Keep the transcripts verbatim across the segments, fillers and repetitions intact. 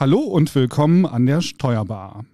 Hallo und willkommen an der Steuerbar.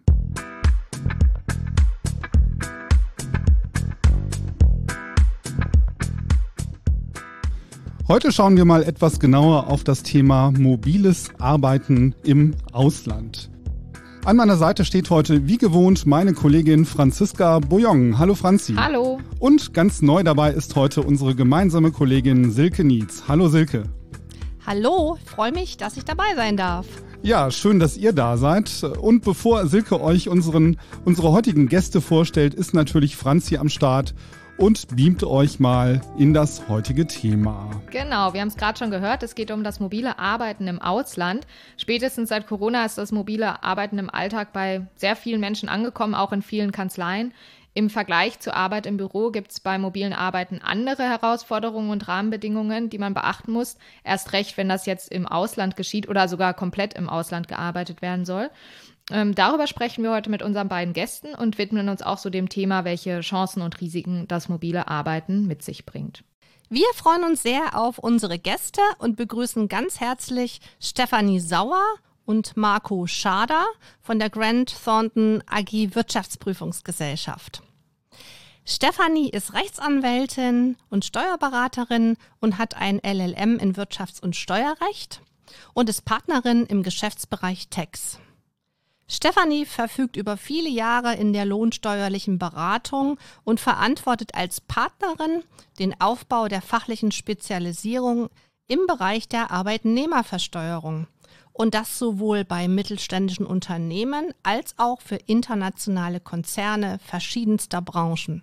Heute schauen wir mal etwas genauer auf das Thema mobiles Arbeiten im Ausland. An meiner Seite steht heute wie gewohnt meine Kollegin Franziska Bouillon. Hallo Franzi. Hallo. Und ganz neu dabei ist heute unsere gemeinsame Kollegin Silke Nietz. Hallo Silke. Hallo, freue mich, dass ich dabei sein darf. Ja, schön, dass ihr da seid. Und bevor Silke euch unseren, unsere heutigen Gäste vorstellt, ist natürlich Franzi am Start und beamt euch mal in das heutige Thema. Genau, wir haben es gerade schon gehört, es geht um das mobile Arbeiten im Ausland. Spätestens seit Corona ist das mobile Arbeiten im Alltag bei sehr vielen Menschen angekommen, auch in vielen Kanzleien. Im Vergleich zur Arbeit im Büro gibt es beim mobilen Arbeiten andere Herausforderungen und Rahmenbedingungen, die man beachten muss. Erst recht, wenn das jetzt im Ausland geschieht oder sogar komplett im Ausland gearbeitet werden soll. Ähm, darüber sprechen wir heute mit unseren beiden Gästen und widmen uns auch so dem Thema, welche Chancen und Risiken das mobile Arbeiten mit sich bringt. Wir freuen uns sehr auf unsere Gäste und begrüßen ganz herzlich Stefanie Sauer und Marco Schader von der Grant Thornton A G Wirtschaftsprüfungsgesellschaft. Stefanie ist Rechtsanwältin und Steuerberaterin und hat ein L L M in Wirtschafts- und Steuerrecht und ist Partnerin im Geschäftsbereich Tax. Stefanie verfügt über viele Jahre in der lohnsteuerlichen Beratung und verantwortet als Partnerin den Aufbau der fachlichen Spezialisierung im Bereich der Arbeitnehmerversteuerung. Und das sowohl bei mittelständischen Unternehmen als auch für internationale Konzerne verschiedenster Branchen.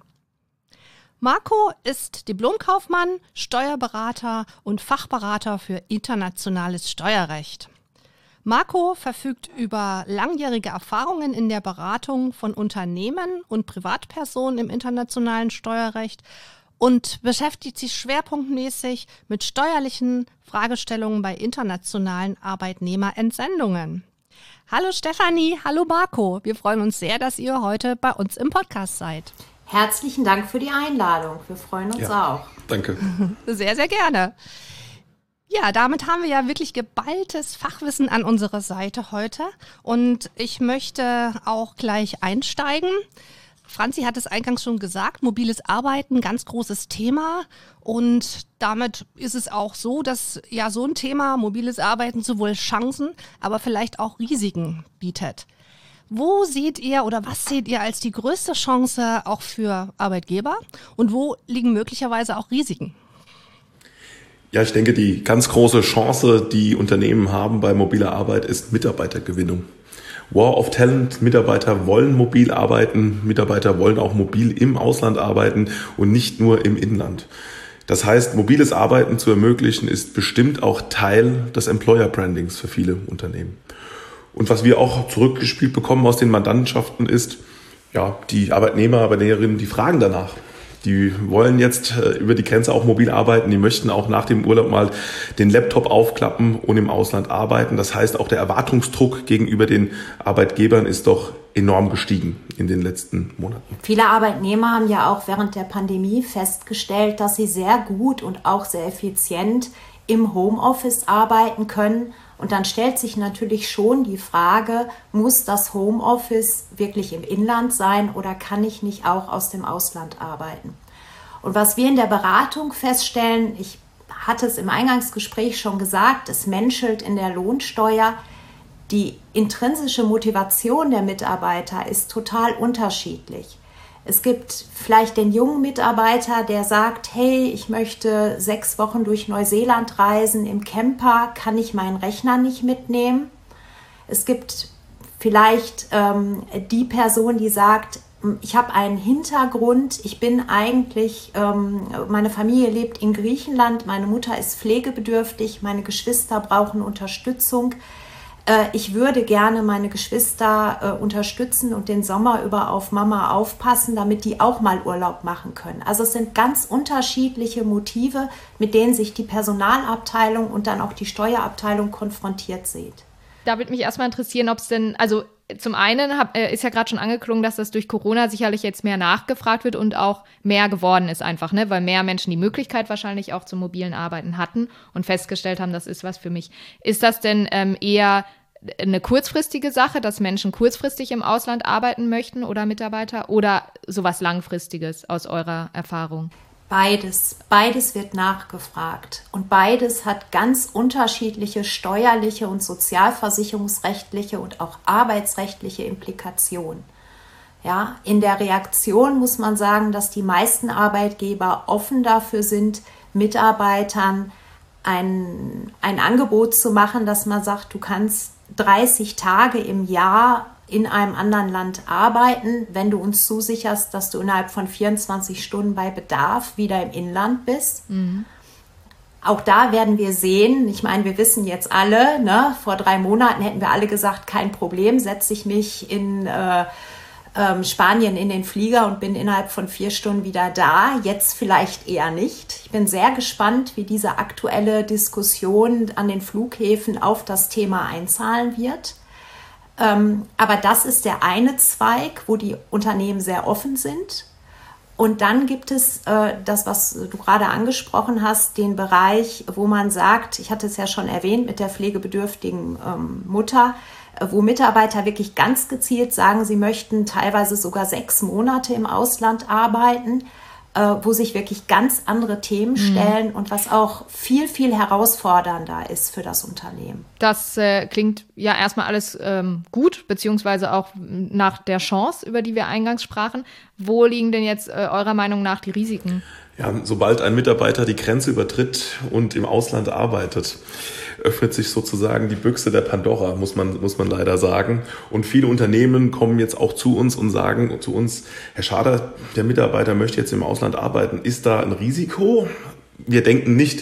Marco ist Diplomkaufmann, Steuerberater und Fachberater für internationales Steuerrecht. Marco verfügt über langjährige Erfahrungen in der Beratung von Unternehmen und Privatpersonen im internationalen Steuerrecht und beschäftigt sich schwerpunktmäßig mit steuerlichen Fragestellungen bei internationalen Arbeitnehmerentsendungen. Hallo Stefanie, hallo Marco. Wir freuen uns sehr, dass ihr heute bei uns im Podcast seid. Herzlichen Dank für die Einladung. Wir freuen uns ja, auch. Danke. Sehr, sehr gerne. Ja, damit haben wir ja wirklich geballtes Fachwissen an unserer Seite heute und ich möchte auch gleich einsteigen. Franzi hat es eingangs schon gesagt, mobiles Arbeiten, ganz großes Thema und damit ist es auch so, dass ja so ein Thema, mobiles Arbeiten, sowohl Chancen, aber vielleicht auch Risiken bietet. Wo seht ihr oder was seht ihr als die größte Chance auch für Arbeitgeber und wo liegen möglicherweise auch Risiken? Ja, ich denke, die ganz große Chance, die Unternehmen haben bei mobiler Arbeit, ist Mitarbeitergewinnung. War of Talent, Mitarbeiter wollen mobil arbeiten, Mitarbeiter wollen auch mobil im Ausland arbeiten und nicht nur im Inland. Das heißt, mobiles Arbeiten zu ermöglichen, ist bestimmt auch Teil des Employer Brandings für viele Unternehmen. Und was wir auch zurückgespielt bekommen aus den Mandantenschaften ist, ja, die Arbeitnehmer, Arbeitnehmerinnen, die fragen danach. Die wollen jetzt äh, über die Grenze auch mobil arbeiten. Die möchten auch nach dem Urlaub mal den Laptop aufklappen und im Ausland arbeiten. Das heißt, auch der Erwartungsdruck gegenüber den Arbeitgebern ist doch enorm gestiegen in den letzten Monaten. Viele Arbeitnehmer haben ja auch während der Pandemie festgestellt, dass sie sehr gut und auch sehr effizient im Homeoffice arbeiten können. Und dann stellt sich natürlich schon die Frage, muss das Homeoffice wirklich im Inland sein oder kann ich nicht auch aus dem Ausland arbeiten? Und was wir in der Beratung feststellen, ich hatte es im Eingangsgespräch schon gesagt, es menschelt in der Lohnsteuer. Die intrinsische Motivation der Mitarbeiter ist total unterschiedlich. Es gibt vielleicht den jungen Mitarbeiter, der sagt, hey, ich möchte sechs Wochen durch Neuseeland reisen, im Camper kann ich meinen Rechner nicht mitnehmen. Es gibt vielleicht ähm, die Person, die sagt, ich habe einen Hintergrund, ich bin eigentlich, ähm, meine Familie lebt in Griechenland, meine Mutter ist pflegebedürftig, meine Geschwister brauchen Unterstützung. Ich würde gerne meine Geschwister äh, unterstützen und den Sommer über auf Mama aufpassen, damit die auch mal Urlaub machen können. Also es sind ganz unterschiedliche Motive, mit denen sich die Personalabteilung und dann auch die Steuerabteilung konfrontiert sieht. Da würde mich erstmal interessieren, ob es denn, also zum einen hab, äh, ist ja gerade schon angeklungen, dass das durch Corona sicherlich jetzt mehr nachgefragt wird und auch mehr geworden ist einfach, ne? Weil mehr Menschen die Möglichkeit wahrscheinlich auch zum mobilen Arbeiten hatten und festgestellt haben, das ist was für mich. Ist das denn ähm, eher eine kurzfristige Sache, dass Menschen kurzfristig im Ausland arbeiten möchten oder Mitarbeiter oder sowas Langfristiges aus eurer Erfahrung? Beides. Beides wird nachgefragt. Und beides hat ganz unterschiedliche steuerliche und sozialversicherungsrechtliche und auch arbeitsrechtliche Implikationen. Ja, in der Reaktion muss man sagen, dass die meisten Arbeitgeber offen dafür sind, Mitarbeitern ein, ein Angebot zu machen, dass man sagt, du kannst dreißig Tage im Jahr in einem anderen Land arbeiten, wenn du uns zusicherst, dass du innerhalb von vierundzwanzig Stunden bei Bedarf wieder im Inland bist. Mhm. Auch da werden wir sehen, ich meine, wir wissen jetzt alle, ne, vor drei Monaten hätten wir alle gesagt, kein Problem, setze ich mich in äh, ähm, Spanien in den Flieger und bin innerhalb von vier Stunden wieder da. Jetzt vielleicht eher nicht. Ich bin sehr gespannt, wie diese aktuelle Diskussion an den Flughäfen auf das Thema einzahlen wird. Ähm, aber das ist der eine Zweig, wo die Unternehmen sehr offen sind. Und dann gibt es äh, das, was du gerade angesprochen hast, den Bereich, wo man sagt, ich hatte es ja schon erwähnt mit der pflegebedürftigen ähm, Mutter, äh, wo Mitarbeiter wirklich ganz gezielt sagen, sie möchten teilweise sogar sechs Monate im Ausland arbeiten, wo sich wirklich ganz andere Themen stellen mhm. und was auch viel, viel herausfordernder ist für das Unternehmen. Das äh, klingt ja erstmal alles ähm, gut, beziehungsweise auch nach der Chance, über die wir eingangs sprachen. Wo liegen denn jetzt äh, eurer Meinung nach die Risiken? Ja, sobald ein Mitarbeiter die Grenze übertritt und im Ausland arbeitet, öffnet sich sozusagen die Büchse der Pandora, muss man, muss man leider sagen. Und viele Unternehmen kommen jetzt auch zu uns und sagen zu uns, Herr Schader, der Mitarbeiter möchte jetzt im Ausland arbeiten. Ist da ein Risiko? Wir denken nicht.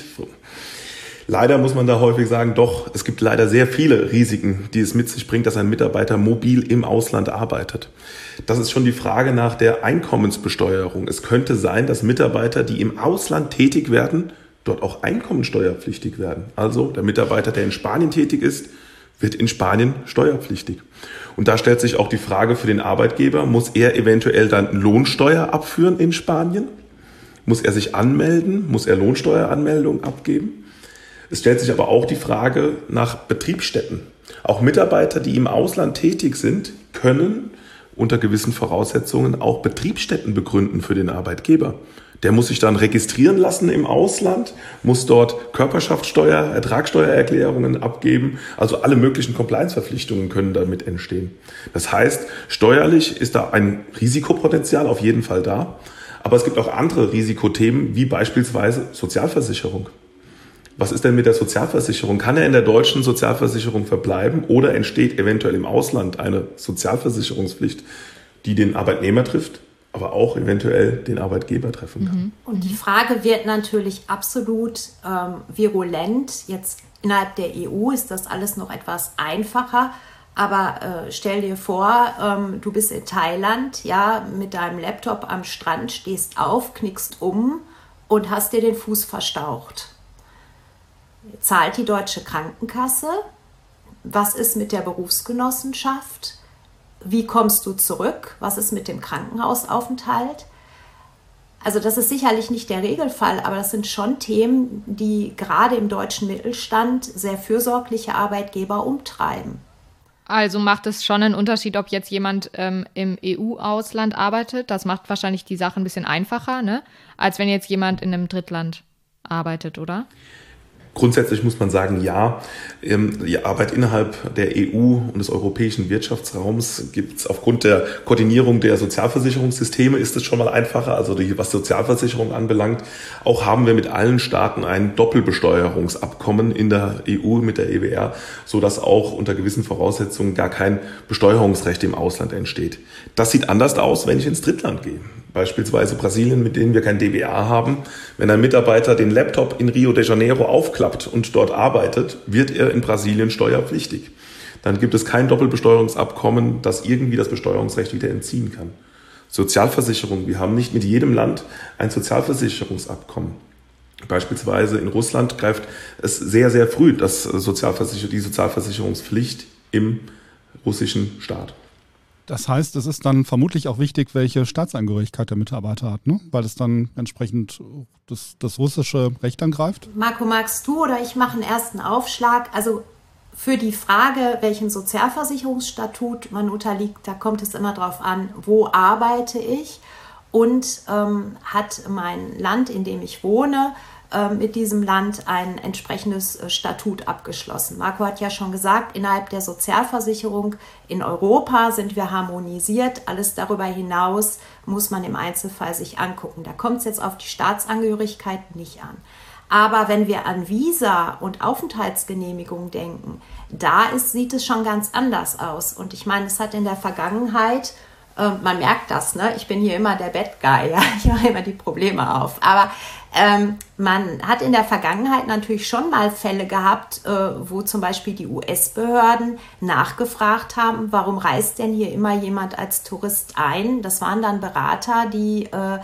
Leider muss man da häufig sagen, doch, es gibt leider sehr viele Risiken, die es mit sich bringt, dass ein Mitarbeiter mobil im Ausland arbeitet. Das ist schon die Frage nach der Einkommensbesteuerung. Es könnte sein, dass Mitarbeiter, die im Ausland tätig werden, dort auch einkommensteuerpflichtig werden. Also der Mitarbeiter, der in Spanien tätig ist, wird in Spanien steuerpflichtig. Und da stellt sich auch die Frage für den Arbeitgeber, muss er eventuell dann Lohnsteuer abführen in Spanien? Muss er sich anmelden? Muss er Lohnsteueranmeldung abgeben? Es stellt sich aber auch die Frage nach Betriebsstätten. Auch Mitarbeiter, die im Ausland tätig sind, können unter gewissen Voraussetzungen auch Betriebsstätten begründen für den Arbeitgeber. Der muss sich dann registrieren lassen im Ausland, muss dort Körperschaftssteuer, Ertragssteuererklärungen abgeben. Also alle möglichen Compliance-Verpflichtungen können damit entstehen. Das heißt, steuerlich ist da ein Risikopotenzial auf jeden Fall da. Aber es gibt auch andere Risikothemen, wie beispielsweise Sozialversicherung. Was ist denn mit der Sozialversicherung? Kann er in der deutschen Sozialversicherung verbleiben oder entsteht eventuell im Ausland eine Sozialversicherungspflicht, die den Arbeitnehmer trifft, aber auch eventuell den Arbeitgeber treffen kann? Und die Frage wird natürlich absolut ähm, virulent. Jetzt innerhalb der E U ist das alles noch etwas einfacher. Aber äh, stell dir vor, ähm, du bist in Thailand, ja, mit deinem Laptop am Strand, stehst auf, knickst um und hast dir den Fuß verstaucht. Zahlt die deutsche Krankenkasse? Was ist mit der Berufsgenossenschaft? Wie kommst du zurück? Was ist mit dem Krankenhausaufenthalt? Also das ist sicherlich nicht der Regelfall, aber das sind schon Themen, die gerade im deutschen Mittelstand sehr fürsorgliche Arbeitgeber umtreiben. Also macht es schon einen Unterschied, ob jetzt jemand ähm, im E U-Ausland arbeitet. Das macht wahrscheinlich die Sache ein bisschen einfacher, ne? Als wenn jetzt jemand in einem Drittland arbeitet, oder? Grundsätzlich muss man sagen, ja, die Arbeit innerhalb der E U und des europäischen Wirtschaftsraums gibt es aufgrund der Koordinierung der Sozialversicherungssysteme ist es schon mal einfacher, also die, was Sozialversicherung anbelangt. Auch haben wir mit allen Staaten ein Doppelbesteuerungsabkommen in der E U mit der E W R, sodass auch unter gewissen Voraussetzungen gar kein Besteuerungsrecht im Ausland entsteht. Das sieht anders aus, wenn ich ins Drittland gehe. Beispielsweise Brasilien, mit denen wir kein D B A haben. Wenn ein Mitarbeiter den Laptop in Rio de Janeiro aufklappt und dort arbeitet, wird er in Brasilien steuerpflichtig. Dann gibt es kein Doppelbesteuerungsabkommen, das irgendwie das Besteuerungsrecht wieder entziehen kann. Sozialversicherung. Wir haben nicht mit jedem Land ein Sozialversicherungsabkommen. Beispielsweise in Russland greift es sehr, sehr früh das Sozialversicher- die Sozialversicherungspflicht im russischen Staat. Das heißt, es ist dann vermutlich auch wichtig, welche Staatsangehörigkeit der Mitarbeiter hat, ne? Weil es dann entsprechend das, das russische Recht angreift. Marco, magst du oder ich mache einen ersten Aufschlag? Also für die Frage, welchem Sozialversicherungsstatut man unterliegt, da kommt es immer darauf an, wo arbeite ich und ähm, hat mein Land, in dem ich wohne, äh, mit diesem Land ein entsprechendes äh, Statut abgeschlossen. Marco hat ja schon gesagt, innerhalb der Sozialversicherung in Europa sind wir harmonisiert. Alles darüber hinaus muss man im Einzelfall sich angucken. Da kommt es jetzt auf die Staatsangehörigkeit nicht an. Aber wenn wir an Visa und Aufenthaltsgenehmigung denken, da ist, sieht es schon ganz anders aus. Und ich meine, es hat in der Vergangenheit, äh, man merkt das, ne? Ich bin hier immer der Bad Guy, ja? Ich mache immer die Probleme auf. Aber ähm, man hat in der Vergangenheit natürlich schon mal Fälle gehabt, äh, wo zum Beispiel die U S-Behörden nachgefragt haben, warum reist denn hier immer jemand als Tourist ein? Das waren dann Berater, die äh,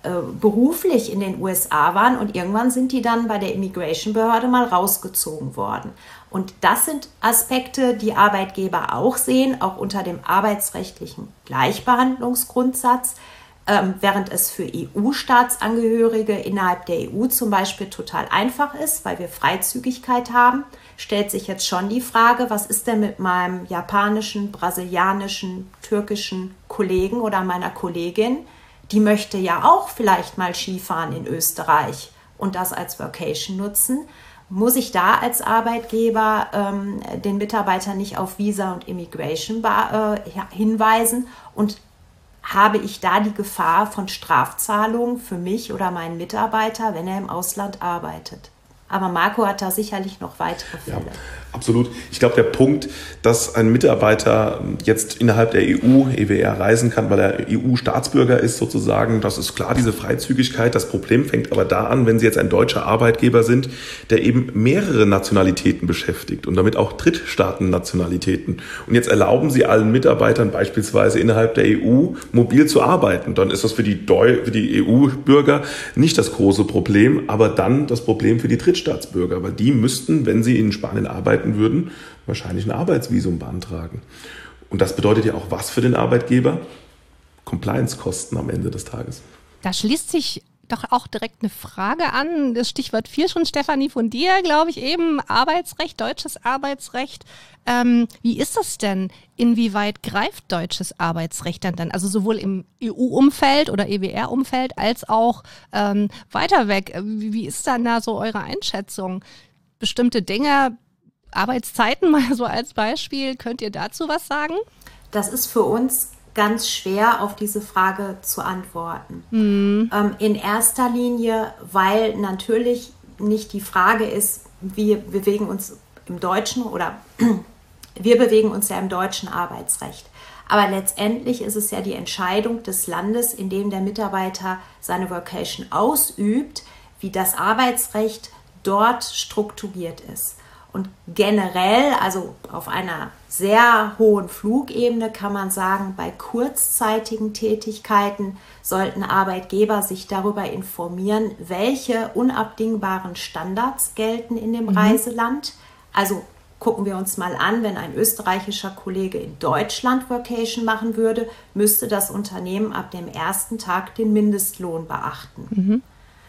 beruflich in den U S A waren und irgendwann sind die dann bei der Immigration-Behörde mal rausgezogen worden. Und das sind Aspekte, die Arbeitgeber auch sehen, auch unter dem arbeitsrechtlichen Gleichbehandlungsgrundsatz, ähm, während es für E U-Staatsangehörige innerhalb der E U zum Beispiel total einfach ist, weil wir Freizügigkeit haben, stellt sich jetzt schon die Frage, was ist denn mit meinem japanischen, brasilianischen, türkischen Kollegen oder meiner Kollegin? Die möchte ja auch vielleicht mal Skifahren in Österreich und das als Vacation nutzen. Muss ich da als Arbeitgeber ähm, den Mitarbeiter nicht auf Visa und Immigration äh, hinweisen? Und habe ich da die Gefahr von Strafzahlungen für mich oder meinen Mitarbeiter, wenn er im Ausland arbeitet? Aber Marco hat da sicherlich noch weitere Fälle. Ja, absolut. Ich glaube, der Punkt, dass ein Mitarbeiter jetzt innerhalb der E U, E W R, reisen kann, weil er E U-Staatsbürger ist sozusagen, das ist klar, diese Freizügigkeit. Das Problem fängt aber da an, wenn Sie jetzt ein deutscher Arbeitgeber sind, der eben mehrere Nationalitäten beschäftigt und damit auch Drittstaaten-Nationalitäten. Und jetzt erlauben Sie allen Mitarbeitern beispielsweise innerhalb der E U mobil zu arbeiten. Dann ist das für die, Deu- für die E U-Bürger nicht das große Problem, aber dann das Problem für die Drittstaaten. Staatsbürger, weil die müssten, wenn sie in Spanien arbeiten würden, wahrscheinlich ein Arbeitsvisum beantragen. Und das bedeutet ja auch was für den Arbeitgeber? Compliance-Kosten am Ende des Tages. Da schließt sich doch auch direkt eine Frage an. Das Stichwort fiel schon, Stefanie, von dir, glaube ich, eben Arbeitsrecht, deutsches Arbeitsrecht. Ähm, wie ist das denn? Inwieweit greift deutsches Arbeitsrecht dann dann? Also sowohl im E U-Umfeld oder E W R-Umfeld als auch ähm, weiter weg. Wie, wie ist dann da so eure Einschätzung? Bestimmte Dinge, Arbeitszeiten mal so als Beispiel, könnt ihr dazu was sagen? Das ist für uns ganz schwer, auf diese Frage zu antworten. Mhm. Ähm, in erster Linie, weil natürlich nicht die Frage ist, wir bewegen uns im deutschen oder wir bewegen uns ja im deutschen Arbeitsrecht. Aber letztendlich ist es ja die Entscheidung des Landes, in dem der Mitarbeiter seine Vocation ausübt, wie das Arbeitsrecht dort strukturiert ist. Und generell, also auf einer sehr hohen Flugebene kann man sagen, bei kurzzeitigen Tätigkeiten sollten Arbeitgeber sich darüber informieren, welche unabdingbaren Standards gelten in dem mhm. Reiseland. Also gucken wir uns mal an, wenn ein österreichischer Kollege in Deutschland Vacation machen würde, müsste das Unternehmen ab dem ersten Tag den Mindestlohn beachten. Mhm.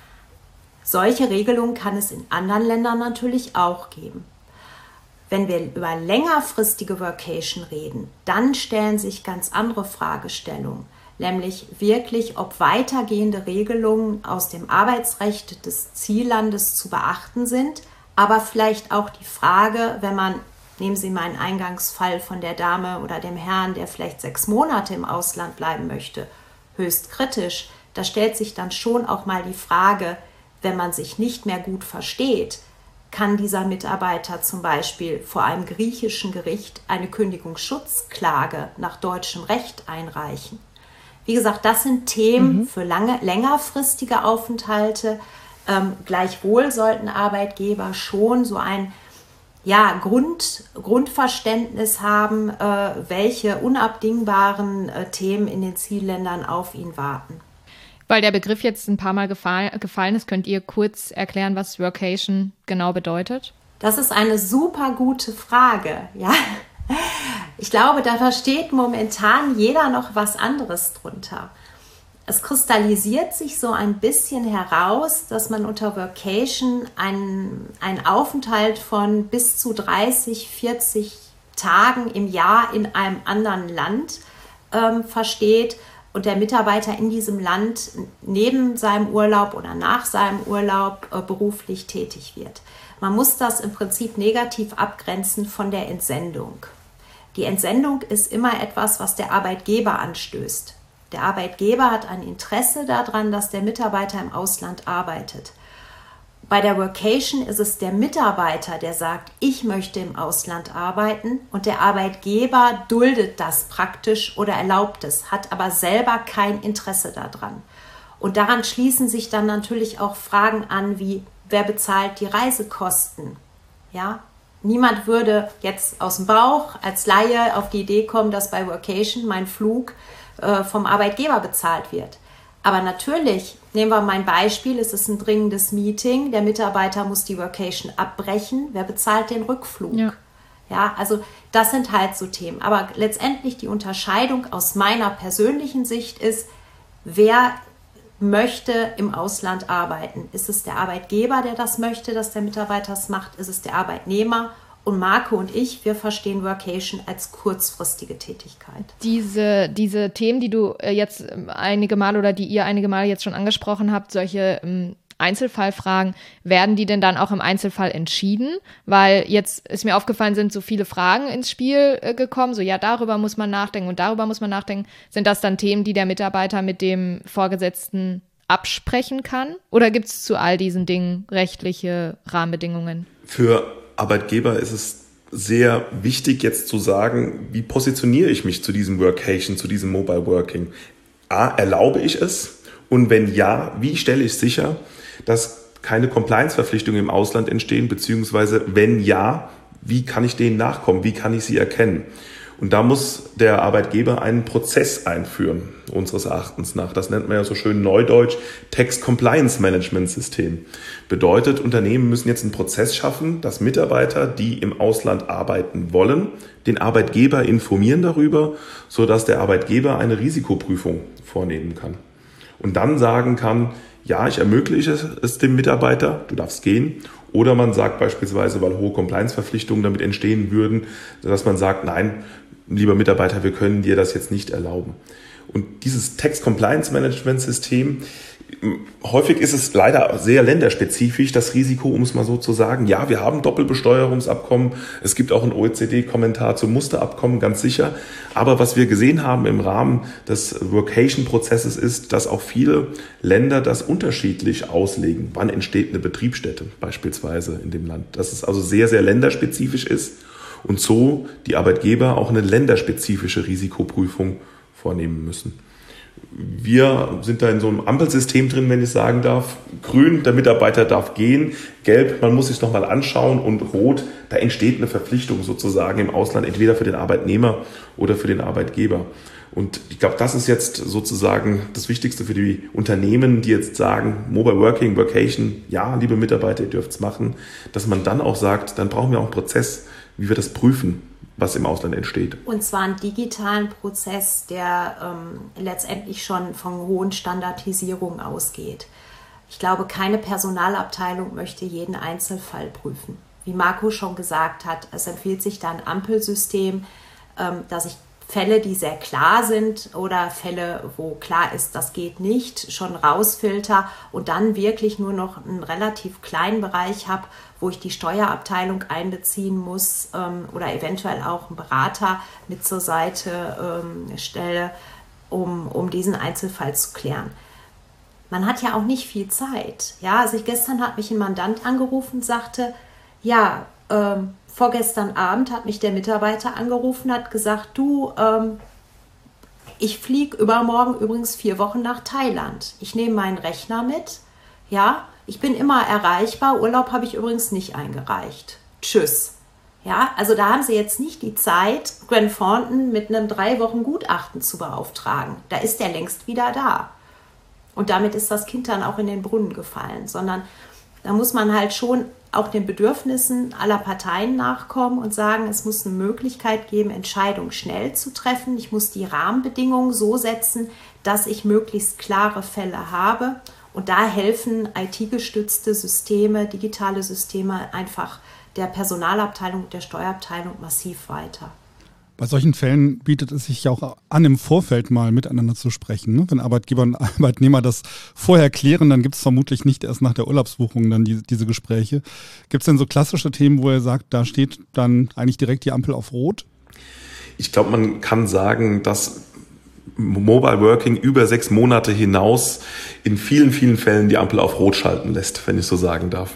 Solche Regelungen kann es in anderen Ländern natürlich auch geben. Wenn wir über längerfristige Vacation reden, dann stellen sich ganz andere Fragestellungen, nämlich wirklich, ob weitergehende Regelungen aus dem Arbeitsrecht des Ziellandes zu beachten sind, aber vielleicht auch die Frage, wenn man, nehmen Sie meinen Eingangsfall von der Dame oder dem Herrn, der vielleicht sechs Monate im Ausland bleiben möchte, höchst kritisch, da stellt sich dann schon auch mal die Frage, wenn man sich nicht mehr gut versteht, kann dieser Mitarbeiter zum Beispiel vor einem griechischen Gericht eine Kündigungsschutzklage nach deutschem Recht einreichen. Wie gesagt, das sind Themen mhm. für lange, längerfristige Aufenthalte. Ähm, gleichwohl sollten Arbeitgeber schon so ein ja, Grund, Grundverständnis haben, äh, welche unabdingbaren äh, Themen in den Zielländern auf ihn warten. Weil der Begriff jetzt ein paar Mal gefallen, gefallen ist, könnt ihr kurz erklären, was Workation genau bedeutet? Das ist eine super gute Frage, ja. Ich glaube, da versteht momentan jeder noch was anderes drunter. Es kristallisiert sich so ein bisschen heraus, dass man unter Workation einen, einen Aufenthalt von bis zu dreißig, vierzig Tagen im Jahr in einem anderen Land ähm, versteht und der Mitarbeiter in diesem Land neben seinem Urlaub oder nach seinem Urlaub äh, beruflich tätig wird. Man muss das im Prinzip negativ abgrenzen von der Entsendung. Die Entsendung ist immer etwas, was der Arbeitgeber anstößt. Der Arbeitgeber hat ein Interesse daran, dass der Mitarbeiter im Ausland arbeitet. Bei der Workation ist es der Mitarbeiter, der sagt, ich möchte im Ausland arbeiten und der Arbeitgeber duldet das praktisch oder erlaubt es, hat aber selber kein Interesse daran. Und daran schließen sich dann natürlich auch Fragen an, wie wer bezahlt die Reisekosten? Ja, niemand würde jetzt aus dem Bauch als Laie auf die Idee kommen, dass bei Workation mein Flug äh, vom Arbeitgeber bezahlt wird. Aber natürlich, nehmen wir mein Beispiel, es ist ein dringendes Meeting, der Mitarbeiter muss die Workation abbrechen, wer bezahlt den Rückflug? Ja. Ja, also das sind halt so Themen. Aber letztendlich die Unterscheidung aus meiner persönlichen Sicht ist, wer möchte im Ausland arbeiten? Ist es der Arbeitgeber, der das möchte, dass der Mitarbeiter es macht? Ist es der Arbeitnehmer? Und Marco und ich, wir verstehen Workation als kurzfristige Tätigkeit. Diese, diese Themen, die du jetzt einige Mal oder die ihr einige Mal jetzt schon angesprochen habt, solche ähm, Einzelfallfragen, werden die denn dann auch im Einzelfall entschieden? Weil jetzt ist mir aufgefallen, sind so viele Fragen ins Spiel äh, gekommen, so ja, darüber muss man nachdenken und darüber muss man nachdenken. Sind das dann Themen, die der Mitarbeiter mit dem Vorgesetzten absprechen kann? Oder gibt es zu all diesen Dingen rechtliche Rahmenbedingungen? Für Arbeitgeber ist es sehr wichtig, jetzt zu sagen, wie positioniere ich mich zu diesem Workation, zu diesem Mobile Working? A, erlaube ich es? Und wenn ja, wie stelle ich sicher, dass keine Compliance-Verpflichtungen im Ausland entstehen? Beziehungsweise wenn ja, wie kann ich denen nachkommen? Wie kann ich sie erkennen? Und da muss der Arbeitgeber einen Prozess einführen, unseres Erachtens nach. Das nennt man ja so schön neudeutsch Tax Compliance Management System. Bedeutet, Unternehmen müssen jetzt einen Prozess schaffen, dass Mitarbeiter, die im Ausland arbeiten wollen, den Arbeitgeber informieren darüber, sodass der Arbeitgeber eine Risikoprüfung vornehmen kann. Und dann sagen kann, ja, ich ermögliche es dem Mitarbeiter, du darfst gehen. Oder man sagt beispielsweise, weil hohe Compliance-Verpflichtungen damit entstehen würden, dass man sagt, nein, lieber Mitarbeiter, wir können dir das jetzt nicht erlauben. Und dieses Tax Compliance Management System, häufig ist es leider sehr länderspezifisch, das Risiko, um es mal so zu sagen. Ja, wir haben Doppelbesteuerungsabkommen. Es gibt auch einen O E C D-Kommentar zum Musterabkommen, ganz sicher. Aber was wir gesehen haben im Rahmen des Workation-Prozesses ist, dass auch viele Länder das unterschiedlich auslegen. Wann entsteht eine Betriebsstätte beispielsweise in dem Land? Dass es also sehr, sehr länderspezifisch ist und so die Arbeitgeber auch eine länderspezifische Risikoprüfung vornehmen müssen. Wir sind da in so einem Ampelsystem drin, wenn ich sagen darf. Grün, der Mitarbeiter darf gehen. Gelb, man muss sich nochmal anschauen. Und rot, da entsteht eine Verpflichtung sozusagen im Ausland, entweder für den Arbeitnehmer oder für den Arbeitgeber. Und ich glaube, das ist jetzt sozusagen das Wichtigste für die Unternehmen, die jetzt sagen, Mobile Working, Workation, ja, liebe Mitarbeiter, ihr dürft es machen, dass man dann auch sagt, dann brauchen wir auch einen Prozess, wie wir das prüfen, was im Ausland entsteht. Und zwar einen digitalen Prozess, der ähm, letztendlich schon von hohen Standardisierungen ausgeht. Ich glaube, keine Personalabteilung möchte jeden Einzelfall prüfen. Wie Marco schon gesagt hat, es empfiehlt sich da ein Ampelsystem, ähm, dass ich Fälle, die sehr klar sind oder Fälle, wo klar ist, das geht nicht, schon rausfilter und dann wirklich nur noch einen relativ kleinen Bereich habe, wo ich die Steuerabteilung einbeziehen muss ähm, oder eventuell auch einen Berater mit zur Seite ähm, stelle, um, um diesen Einzelfall zu klären. Man hat ja auch nicht viel Zeit. Ja, also ich, gestern hat mich ein Mandant angerufen und sagte, ja, ähm, vorgestern Abend hat mich der Mitarbeiter angerufen, hat gesagt, du, ähm, ich fliege übermorgen übrigens vier Wochen nach Thailand. Ich nehme meinen Rechner mit, ja, ich bin immer erreichbar, Urlaub habe ich übrigens nicht eingereicht. Tschüss. Ja, also da haben sie jetzt nicht die Zeit, Grant Thornton mit einem drei Wochen Gutachten zu beauftragen. Da ist der längst wieder da. Und damit ist das Kind dann auch in den Brunnen gefallen, sondern da muss man halt schon auch den Bedürfnissen aller Parteien nachkommen und sagen, es muss eine Möglichkeit geben, Entscheidungen schnell zu treffen. Ich muss die Rahmenbedingungen so setzen, dass ich möglichst klare Fälle habe. Und da helfen I T-gestützte Systeme, digitale Systeme einfach der Personalabteilung, der Steuerabteilung massiv weiter. Bei solchen Fällen bietet es sich ja auch an, im Vorfeld mal miteinander zu sprechen. Ne? Wenn Arbeitgeber und Arbeitnehmer das vorher klären, dann gibt es vermutlich nicht erst nach der Urlaubsbuchung dann die, diese Gespräche. Gibt es denn so klassische Themen, wo ihr sagt, da steht dann eigentlich direkt die Ampel auf Rot? Ich glaube, man kann sagen, dass Mobile Working über sechs Monate hinaus in vielen, vielen Fällen die Ampel auf Rot schalten lässt, wenn ich so sagen darf.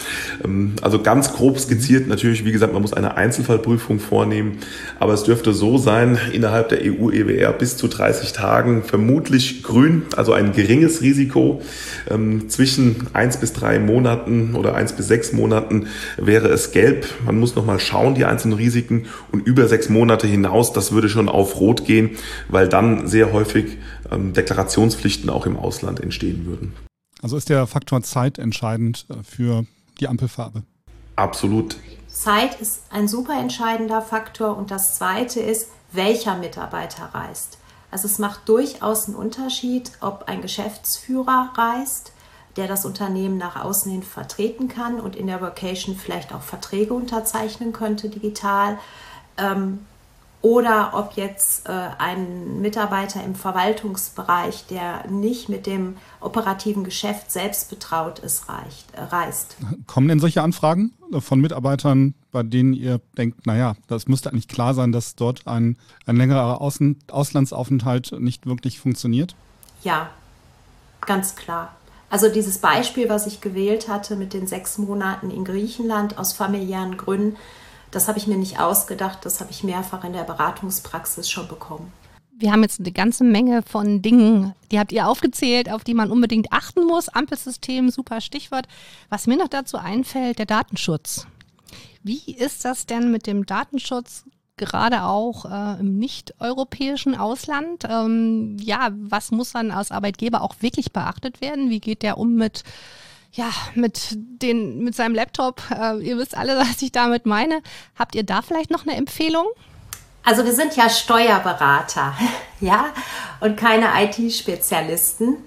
Also ganz grob skizziert natürlich, wie gesagt, man muss eine Einzelfallprüfung vornehmen, aber es dürfte so sein, innerhalb der E U-E W R bis zu dreißig Tagen vermutlich grün, also ein geringes Risiko. Zwischen eins bis drei Monaten oder eins bis sechs Monaten wäre es gelb. Man muss nochmal schauen, die einzelnen Risiken, und über sechs Monate hinaus, das würde schon auf Rot gehen, weil dann sehr häufig ähm, Deklarationspflichten auch im Ausland entstehen würden. Also ist der Faktor Zeit entscheidend für die Ampelfarbe? Absolut. Zeit ist ein super entscheidender Faktor, und das Zweite ist, welcher Mitarbeiter reist. Also es macht durchaus einen Unterschied, ob ein Geschäftsführer reist, der das Unternehmen nach außen hin vertreten kann und in der Workation vielleicht auch Verträge unterzeichnen könnte digital, ähm, oder ob jetzt äh, ein Mitarbeiter im Verwaltungsbereich, der nicht mit dem operativen Geschäft selbst betraut ist, reicht, äh, reist. Kommen denn solche Anfragen von Mitarbeitern, bei denen ihr denkt, naja, das müsste eigentlich klar sein, dass dort ein, ein längerer Außen, Auslandsaufenthalt nicht wirklich funktioniert? Ja, ganz klar. Also dieses Beispiel, was ich gewählt hatte mit den sechs Monaten in Griechenland aus familiären Gründen, das habe ich mir nicht ausgedacht, das habe ich mehrfach in der Beratungspraxis schon bekommen. Wir haben jetzt eine ganze Menge von Dingen, die habt ihr aufgezählt, auf die man unbedingt achten muss. Ampelsystem, super Stichwort. Was mir noch dazu einfällt, der Datenschutz. Wie ist das denn mit dem Datenschutz, gerade auch äh, im nicht-europäischen Ausland? Ähm, ja, was muss dann als Arbeitgeber auch wirklich beachtet werden? Wie geht der um mit Ja, mit, den, mit seinem Laptop? Äh, ihr wisst alle, was ich damit meine. Habt ihr da vielleicht noch eine Empfehlung? Also wir sind ja Steuerberater, ja, und keine I T-Spezialisten.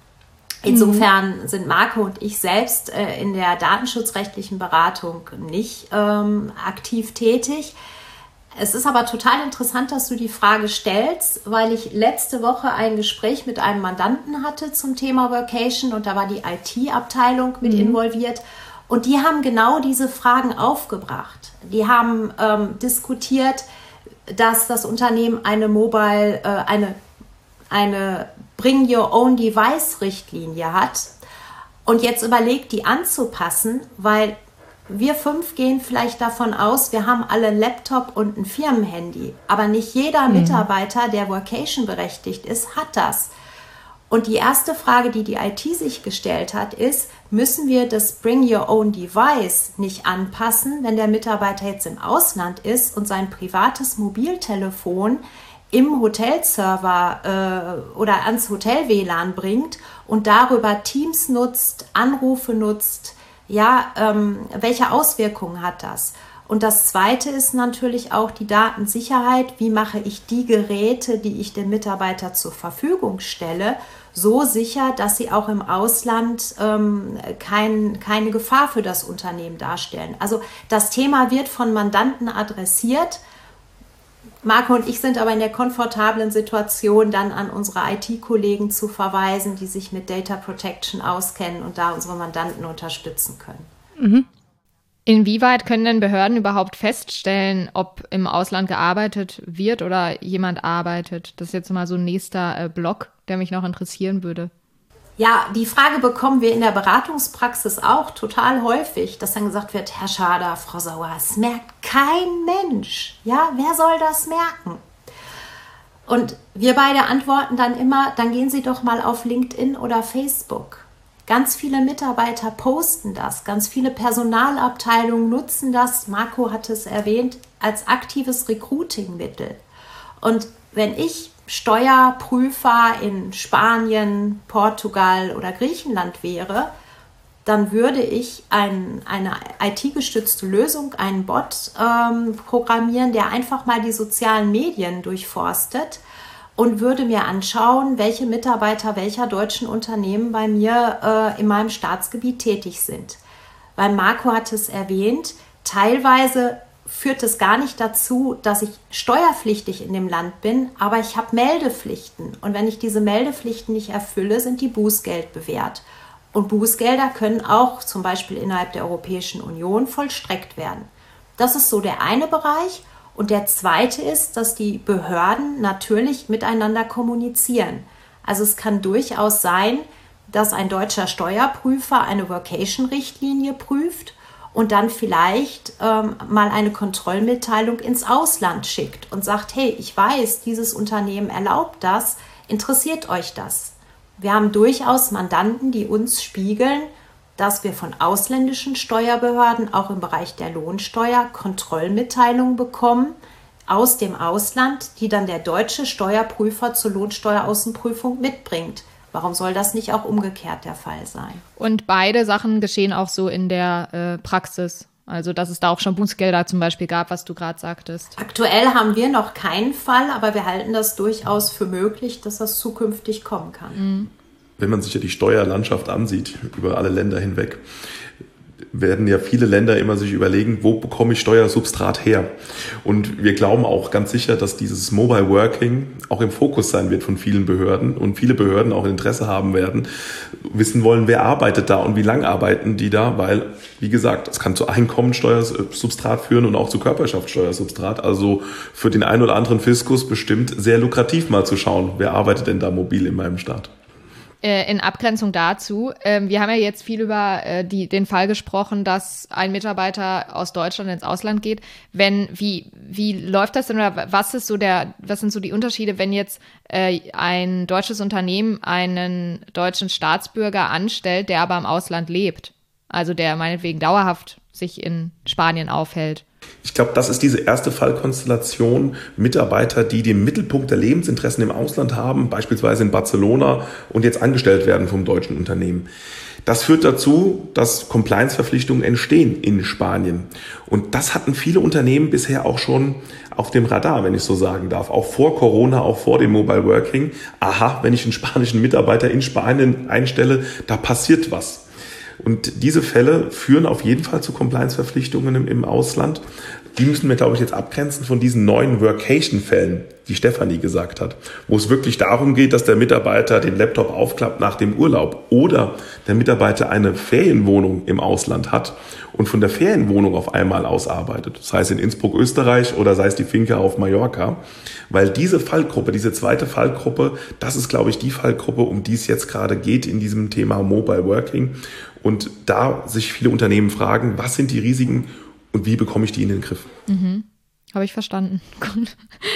Insofern sind Marco und ich selbst äh, in der datenschutzrechtlichen Beratung nicht ähm, aktiv tätig. Es ist aber total interessant, dass du die Frage stellst, weil ich letzte Woche ein Gespräch mit einem Mandanten hatte zum Thema Workation, und da war die I T-Abteilung mit mhm. involviert, und die haben genau diese Fragen aufgebracht. Die haben ähm, diskutiert, dass das Unternehmen eine Mobile, äh, eine, eine Bring Your Own Device Richtlinie hat und jetzt überlegt, die anzupassen, weil wir fünf gehen vielleicht davon aus, wir haben alle einen Laptop und ein Firmenhandy. Aber nicht jeder mhm. Mitarbeiter, der Workation berechtigt ist, hat das. Und die erste Frage, die die I T sich gestellt hat, ist, müssen wir das Bring Your Own Device nicht anpassen, wenn der Mitarbeiter jetzt im Ausland ist und sein privates Mobiltelefon im Hotelserver äh, oder ans Hotel-W L A N bringt und darüber Teams nutzt, Anrufe nutzt. Ja, ähm, welche Auswirkungen hat das? Und das Zweite ist natürlich auch die Datensicherheit. Wie mache ich die Geräte, die ich dem Mitarbeiter zur Verfügung stelle, so sicher, dass sie auch im Ausland ähm, kein, keine Gefahr für das Unternehmen darstellen? Also das Thema wird von Mandanten adressiert. Marco und ich sind aber in der komfortablen Situation, dann an unsere I T-Kollegen zu verweisen, die sich mit Data Protection auskennen und da unsere Mandanten unterstützen können. Mhm. Inwieweit können denn Behörden überhaupt feststellen, ob im Ausland gearbeitet wird oder jemand arbeitet? Das ist jetzt mal so ein nächster äh, Block, der mich noch interessieren würde. Ja, die Frage bekommen wir in der Beratungspraxis auch total häufig, dass dann gesagt wird, Herr Schader, Frau Sauer, es merkt kein Mensch. Ja, wer soll das merken? Und wir beide antworten dann immer, dann gehen Sie doch mal auf LinkedIn oder Facebook. Ganz viele Mitarbeiter posten das, ganz viele Personalabteilungen nutzen das, Marco hat es erwähnt, als aktives Recruiting-Mittel. Und wenn ich Steuerprüfer in Spanien, Portugal oder Griechenland wäre dann würde ich ein, eine I T-gestützte Lösung, einen Bot ähm, programmieren, der einfach mal die sozialen Medien durchforstet und würde mir anschauen, welche Mitarbeiter welcher deutschen Unternehmen bei mir äh, in meinem Staatsgebiet tätig sind. Weil Marco hat es erwähnt, teilweise führt es gar nicht dazu, dass ich steuerpflichtig in dem Land bin, aber ich habe Meldepflichten. Und wenn ich diese Meldepflichten nicht erfülle, sind die Bußgeld bewährt. Und Bußgelder können auch zum Beispiel innerhalb der Europäischen Union vollstreckt werden. Das ist so der eine Bereich. Und der zweite ist, dass die Behörden natürlich miteinander kommunizieren. Also es kann durchaus sein, dass ein deutscher Steuerprüfer eine Workation-Richtlinie prüft und dann vielleicht ähm, mal eine Kontrollmitteilung ins Ausland schickt und sagt, hey, ich weiß, dieses Unternehmen erlaubt das, interessiert euch das? Wir haben durchaus Mandanten, die uns spiegeln, dass wir von ausländischen Steuerbehörden auch im Bereich der Lohnsteuer Kontrollmitteilungen bekommen aus dem Ausland, die dann der deutsche Steuerprüfer zur Lohnsteueraußenprüfung mitbringt. Warum soll das nicht auch umgekehrt der Fall sein? Und beide Sachen geschehen auch so in der äh, Praxis. Also dass es da auch schon Bußgelder zum Beispiel gab, was du gerade sagtest. Aktuell haben wir noch keinen Fall, aber wir halten das durchaus für möglich, dass das zukünftig kommen kann. Mhm. Wenn man sich ja die Steuerlandschaft ansieht, über alle Länder hinweg, werden ja viele Länder immer sich überlegen, wo bekomme ich Steuersubstrat her? Und wir glauben auch ganz sicher, dass dieses Mobile Working auch im Fokus sein wird von vielen Behörden und viele Behörden auch Interesse haben werden, wissen wollen, wer arbeitet da und wie lange arbeiten die da, weil, wie gesagt, es kann zu Einkommensteuersubstrat führen und auch zu Körperschaftssteuersubstrat. Also für den einen oder anderen Fiskus bestimmt sehr lukrativ mal zu schauen, wer arbeitet denn da mobil in meinem Staat. In Abgrenzung dazu, äh, wir haben ja jetzt viel über äh, die, den Fall gesprochen, dass ein Mitarbeiter aus Deutschland ins Ausland geht. Wenn, wie, wie läuft das denn oder was ist so der, was sind so die Unterschiede, wenn jetzt äh, ein deutsches Unternehmen einen deutschen Staatsbürger anstellt, der aber im Ausland lebt? Also der meinetwegen dauerhaft sich in Spanien aufhält. Ich glaube, das ist diese erste Fallkonstellation, Mitarbeiter, die den Mittelpunkt der Lebensinteressen im Ausland haben, beispielsweise in Barcelona und jetzt angestellt werden vom deutschen Unternehmen. Das führt dazu, dass Compliance-Verpflichtungen entstehen in Spanien. Und das hatten viele Unternehmen bisher auch schon auf dem Radar, wenn ich so sagen darf. Auch vor Corona, auch vor dem Mobile Working. Aha, wenn ich einen spanischen Mitarbeiter in Spanien einstelle, da passiert was. Und diese Fälle führen auf jeden Fall zu Compliance-Verpflichtungen im, im Ausland. Die müssen wir, glaube ich, jetzt abgrenzen von diesen neuen Workation-Fällen, die Stefanie gesagt hat, wo es wirklich darum geht, dass der Mitarbeiter den Laptop aufklappt nach dem Urlaub oder der Mitarbeiter eine Ferienwohnung im Ausland hat und von der Ferienwohnung auf einmal ausarbeitet, sei es in Innsbruck, Österreich oder sei es die Finca auf Mallorca, weil diese Fallgruppe, diese zweite Fallgruppe, das ist, glaube ich, die Fallgruppe, um die es jetzt gerade geht in diesem Thema Mobile Working und da sich viele Unternehmen fragen, was sind die Risiken und wie bekomme ich die in den Griff? Mhm. Habe ich verstanden. Gut.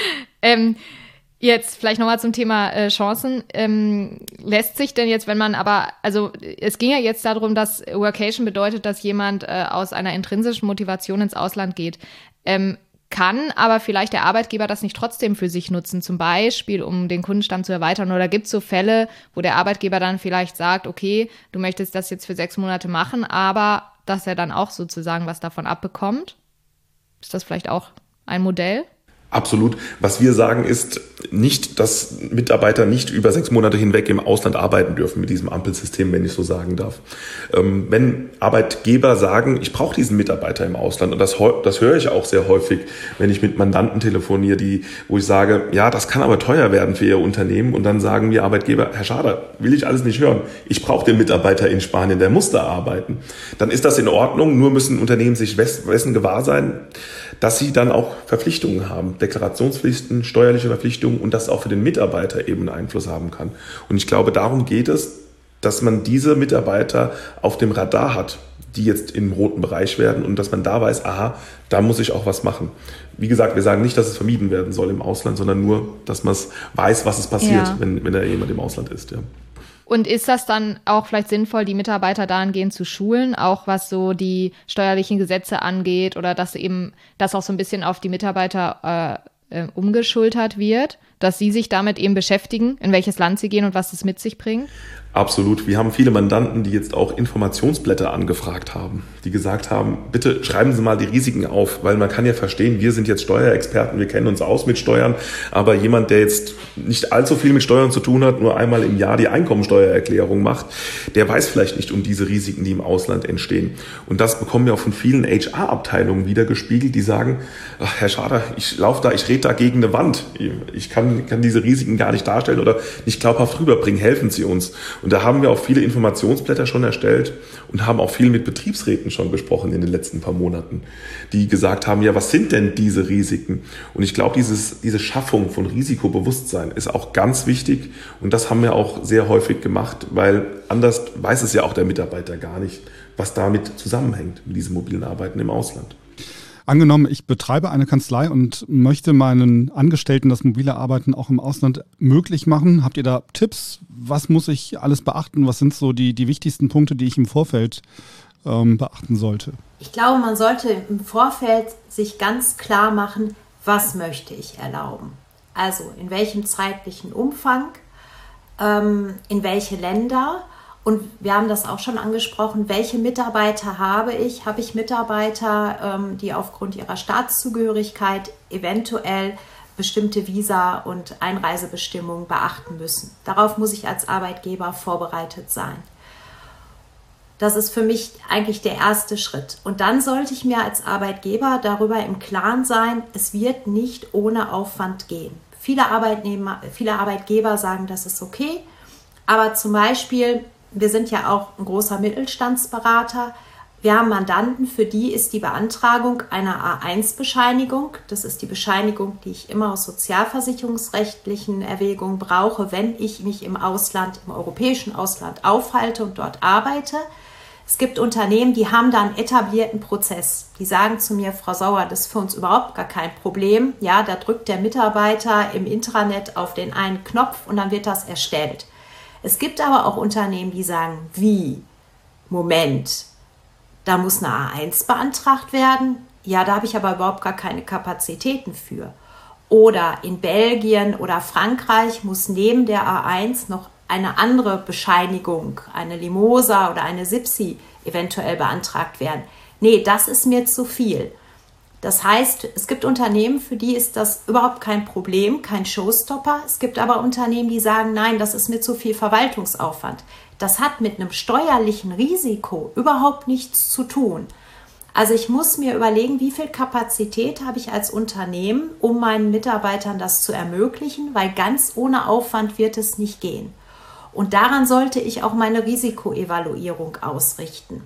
ähm, jetzt vielleicht nochmal zum Thema äh, Chancen. Ähm, lässt sich denn jetzt, wenn man aber, also es ging ja jetzt darum, dass Workation bedeutet, dass jemand äh, aus einer intrinsischen Motivation ins Ausland geht. Ähm, kann aber vielleicht der Arbeitgeber das nicht trotzdem für sich nutzen, zum Beispiel, um den Kundenstamm zu erweitern? Oder gibt es so Fälle, wo der Arbeitgeber dann vielleicht sagt, okay, du möchtest das jetzt für sechs Monate machen, aber dass er dann auch sozusagen was davon abbekommt? Ist das vielleicht auch ein Modell? Absolut. Was wir sagen ist nicht, dass Mitarbeiter nicht über sechs Monate hinweg im Ausland arbeiten dürfen mit diesem Ampelsystem, wenn ich so sagen darf. Ähm, wenn Arbeitgeber sagen, ich brauche diesen Mitarbeiter im Ausland, und das, das höre ich auch sehr häufig, wenn ich mit Mandanten telefoniere, die, wo ich sage, ja, das kann aber teuer werden für ihr Unternehmen, und dann sagen mir Arbeitgeber, Herr Schader, will ich alles nicht hören. Ich brauche den Mitarbeiter in Spanien, der muss da arbeiten. Dann ist das in Ordnung, nur müssen Unternehmen sich dessen gewahr sein, dass sie dann auch Verpflichtungen haben, Deklarationspflichten, steuerliche Verpflichtungen, und das auch für den Mitarbeiter eben einen Einfluss haben kann. Und ich glaube, darum geht es, dass man diese Mitarbeiter auf dem Radar hat, die jetzt im roten Bereich werden, und dass man da weiß, aha, da muss ich auch was machen. Wie gesagt, wir sagen nicht, dass es vermieden werden soll im Ausland, sondern nur, dass man es weiß, was es passiert, ja. wenn, wenn da jemand im Ausland ist. Ja. Und ist das dann auch vielleicht sinnvoll, die Mitarbeiter dahingehend zu schulen, auch was so die steuerlichen Gesetze angeht, oder dass eben das auch so ein bisschen auf die Mitarbeiter äh, äh, umgeschultert wird, dass sie sich damit eben beschäftigen, in welches Land sie gehen und was es mit sich bringt? Absolut. Wir haben viele Mandanten, die jetzt auch Informationsblätter angefragt haben, die gesagt haben, bitte schreiben Sie mal die Risiken auf, weil man kann ja verstehen, wir sind jetzt Steuerexperten, wir kennen uns aus mit Steuern, aber jemand, der jetzt nicht allzu viel mit Steuern zu tun hat, nur einmal im Jahr die Einkommensteuererklärung macht, der weiß vielleicht nicht um diese Risiken, die im Ausland entstehen. Und das bekommen wir auch von vielen H R-Abteilungen wieder gespiegelt, die sagen, ach, Herr Schader, ich laufe da, ich rede da gegen eine Wand, ich kann, kann diese Risiken gar nicht darstellen oder nicht glaubhaft rüberbringen, helfen Sie uns. Und da haben wir auch viele Informationsblätter schon erstellt und haben auch viel mit Betriebsräten schon gesprochen in den letzten paar Monaten, die gesagt haben, ja, was sind denn diese Risiken? Und ich glaube, dieses, diese Schaffung von Risikobewusstsein ist auch ganz wichtig und das haben wir auch sehr häufig gemacht, weil anders weiß es ja auch der Mitarbeiter gar nicht, was damit zusammenhängt, mit diesem mobilen Arbeiten im Ausland. Angenommen, ich betreibe eine Kanzlei und möchte meinen Angestellten das mobile Arbeiten auch im Ausland möglich machen. Habt ihr da Tipps? Was muss ich alles beachten? Was sind so die, die wichtigsten Punkte, die ich im Vorfeld ähm, beachten sollte? Ich glaube, man sollte im Vorfeld sich ganz klar machen, was möchte ich erlauben? Also in welchem zeitlichen Umfang, ähm, in welche Länder. Und wir haben das auch schon angesprochen, welche Mitarbeiter habe ich? Habe ich Mitarbeiter, die aufgrund ihrer Staatszugehörigkeit eventuell bestimmte Visa- und Einreisebestimmungen beachten müssen? Darauf muss ich als Arbeitgeber vorbereitet sein. Das ist für mich eigentlich der erste Schritt. Und dann sollte ich mir als Arbeitgeber darüber im Klaren sein, es wird nicht ohne Aufwand gehen. Viele Arbeitnehmer, viele Arbeitgeber sagen, das ist okay, aber zum Beispiel, wir sind ja auch ein großer Mittelstandsberater. Wir haben Mandanten, für die ist die Beantragung einer A eins Bescheinigung, das ist die Bescheinigung, die ich immer aus sozialversicherungsrechtlichen Erwägungen brauche, wenn ich mich im Ausland, im europäischen Ausland aufhalte und dort arbeite. Es gibt Unternehmen, die haben da einen etablierten Prozess. Die sagen zu mir, Frau Sauer, das ist für uns überhaupt gar kein Problem. Ja, da drückt der Mitarbeiter im Intranet auf den einen Knopf und dann wird das erstellt. Es gibt aber auch Unternehmen, die sagen, wie, Moment, da muss eine A eins beantragt werden? Ja, da habe ich aber überhaupt gar keine Kapazitäten für. Oder in Belgien oder Frankreich muss neben der A eins noch eine andere Bescheinigung, eine Limosa oder eine SIPSI eventuell beantragt werden. Nee, das ist mir zu viel. Das heißt, es gibt Unternehmen, für die ist das überhaupt kein Problem, kein Showstopper. Es gibt aber Unternehmen, die sagen, nein, das ist mir zu viel Verwaltungsaufwand. Das hat mit einem steuerlichen Risiko überhaupt nichts zu tun. Also ich muss mir überlegen, wie viel Kapazität habe ich als Unternehmen, um meinen Mitarbeitern das zu ermöglichen, weil ganz ohne Aufwand wird es nicht gehen. Und daran sollte ich auch meine Risikoevaluierung ausrichten.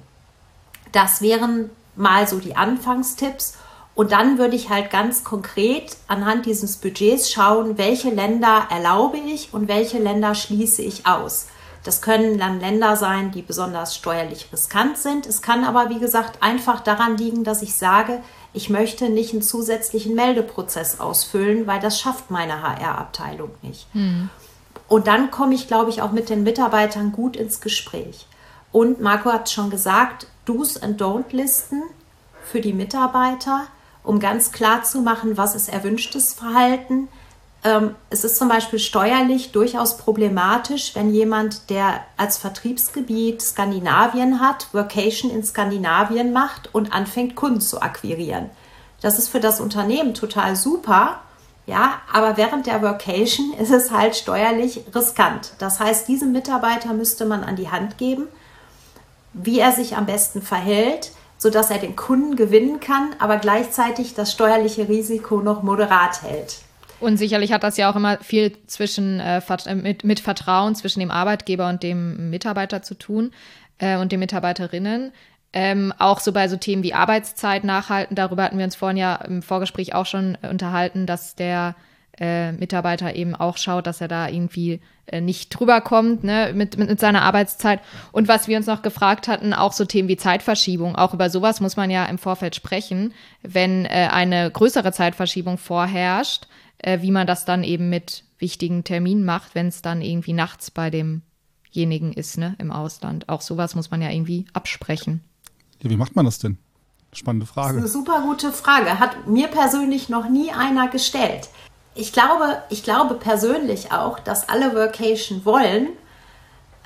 Das wären mal so die Anfangstipps. Und dann würde ich halt ganz konkret anhand dieses Budgets schauen, welche Länder erlaube ich und welche Länder schließe ich aus. Das können dann Länder sein, die besonders steuerlich riskant sind. Es kann aber, wie gesagt, einfach daran liegen, dass ich sage, ich möchte nicht einen zusätzlichen Meldeprozess ausfüllen, weil das schafft meine H R-Abteilung nicht. Hm. Und dann komme ich, glaube ich, auch mit den Mitarbeitern gut ins Gespräch. Und Marco hat schon gesagt, Do's and Don't-Listen für die Mitarbeiter, um ganz klar zu machen, was ist erwünschtes Verhalten. Ähm, es ist zum Beispiel steuerlich durchaus problematisch, wenn jemand, der als Vertriebsgebiet Skandinavien hat, Workation in Skandinavien macht und anfängt, Kunden zu akquirieren. Das ist für das Unternehmen total super, ja, aber während der Workation ist es halt steuerlich riskant. Das heißt, diesem Mitarbeiter müsste man an die Hand geben, wie er sich am besten verhält, sodass er den Kunden gewinnen kann, aber gleichzeitig das steuerliche Risiko noch moderat hält. Und sicherlich hat das ja auch immer viel zwischen, äh, mit, mit Vertrauen zwischen dem Arbeitgeber und dem Mitarbeiter zu tun äh, und den Mitarbeiterinnen. Ähm, auch so bei so Themen wie Arbeitszeit nachhalten, darüber hatten wir uns vorhin ja im Vorgespräch auch schon unterhalten, dass der äh, Mitarbeiter eben auch schaut, dass er da irgendwie äh, nicht drüber kommt, ne, mit, mit, mit seiner Arbeitszeit. Und was wir uns noch gefragt hatten, auch so Themen wie Zeitverschiebung, auch über sowas muss man ja im Vorfeld sprechen, wenn äh, eine größere Zeitverschiebung vorherrscht, äh, wie man das dann eben mit wichtigen Terminen macht, wenn es dann irgendwie nachts bei demjenigen ist, ne, im Ausland. Auch sowas muss man ja irgendwie absprechen. Ja, wie macht man das denn? Spannende Frage. Das ist eine super gute Frage. Hat mir persönlich noch nie einer gestellt. Ich glaube, ich glaube persönlich auch, dass alle Workation wollen.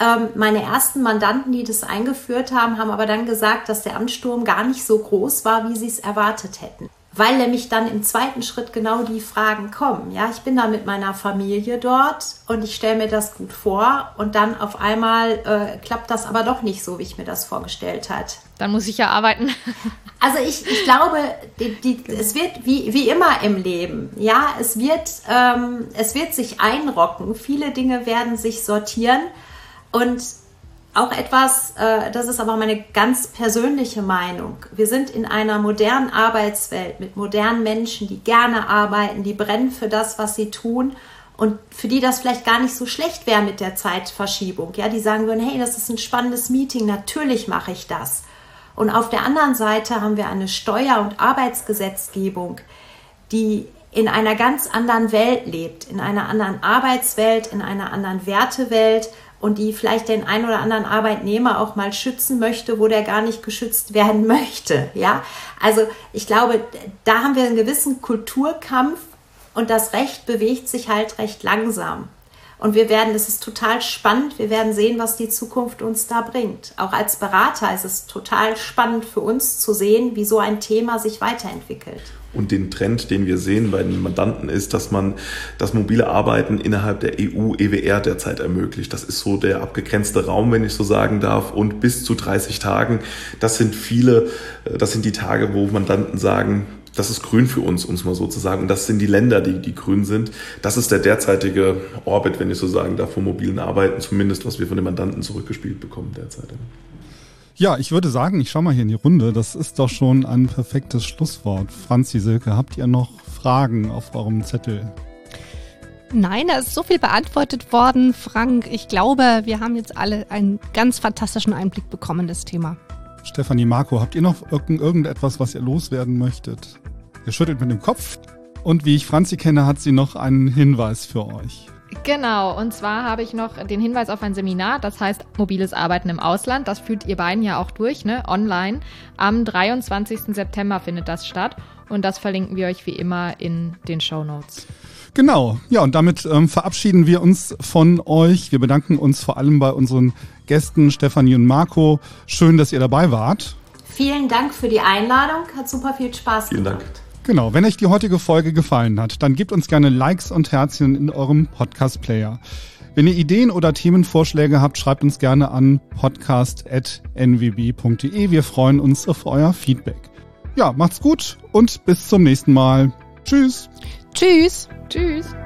Ähm, meine ersten Mandanten, die das eingeführt haben, haben aber dann gesagt, dass der Amtssturm gar nicht so groß war, wie sie es erwartet hätten. Weil nämlich dann im zweiten Schritt genau die Fragen kommen. Ja, ich bin da mit meiner Familie dort und ich stelle mir das gut vor und dann auf einmal äh, klappt das aber doch nicht so, wie ich mir das vorgestellt habe. Dann muss ich ja arbeiten. Also ich, ich glaube, die, die, es wird wie, wie immer im Leben, ja, es wird, ähm, es wird sich einrocken. Viele Dinge werden sich sortieren und auch etwas, äh, das ist aber meine ganz persönliche Meinung. Wir sind in einer modernen Arbeitswelt mit modernen Menschen, die gerne arbeiten, die brennen für das, was sie tun und für die das vielleicht gar nicht so schlecht wäre mit der Zeitverschiebung. Ja, die sagen würden, hey, das ist ein spannendes Meeting, natürlich mache ich das. Und auf der anderen Seite haben wir eine Steuer- und Arbeitsgesetzgebung, die in einer ganz anderen Welt lebt, in einer anderen Arbeitswelt, in einer anderen Wertewelt und die vielleicht den einen oder anderen Arbeitnehmer auch mal schützen möchte, wo der gar nicht geschützt werden möchte. Ja? Also ich glaube, da haben wir einen gewissen Kulturkampf und das Recht bewegt sich halt recht langsam. Und wir werden, das ist total spannend, wir werden sehen, was die Zukunft uns da bringt. Auch als Berater ist es total spannend für uns zu sehen, wie so ein Thema sich weiterentwickelt. Und den Trend, den wir sehen bei den Mandanten, ist, dass man das mobile Arbeiten innerhalb der E U E W R derzeit ermöglicht. Das ist so der abgegrenzte Raum, wenn ich so sagen darf, und bis zu dreißig Tagen. Das sind viele, das sind die Tage, wo Mandanten sagen, das ist grün für uns, um es mal so zu sagen. Und das sind die Länder, die, die grün sind. Das ist der derzeitige Orbit, wenn ich so sagen darf, vom mobilen Arbeiten, zumindest was wir von den Mandanten zurückgespielt bekommen derzeit. Ja, ich würde sagen, ich schaue mal hier in die Runde. Das ist doch schon ein perfektes Schlusswort. Franzi, Silke, habt ihr noch Fragen auf eurem Zettel? Nein, da ist so viel beantwortet worden, Frank. Ich glaube, wir haben jetzt alle einen ganz fantastischen Einblick bekommen in das Thema. Stefanie, Marco, habt ihr noch irgend, irgendetwas, was ihr loswerden möchtet? Ihr schüttelt mit dem Kopf. Und wie ich Franzi kenne, hat sie noch einen Hinweis für euch. Genau, und zwar habe ich noch den Hinweis auf ein Seminar, das heißt Mobiles Arbeiten im Ausland. Das führt ihr beiden ja auch durch, ne? Online. Am dreiundzwanzigsten September findet das statt und das verlinken wir euch wie immer in den Shownotes. Genau, ja, und damit ähm, verabschieden wir uns von euch. Wir bedanken uns vor allem bei unseren Gästen Stefanie und Marco. Schön, dass ihr dabei wart. Vielen Dank für die Einladung, hat super viel Spaß Vielen gemacht. Dank. Genau, wenn euch die heutige Folge gefallen hat, dann gebt uns gerne Likes und Herzchen in eurem Podcast-Player. Wenn ihr Ideen oder Themenvorschläge habt, schreibt uns gerne an podcast at n w b punkt d e. Wir freuen uns auf euer Feedback. Ja, macht's gut und bis zum nächsten Mal. Tschüss. Tschüss. Tschüss.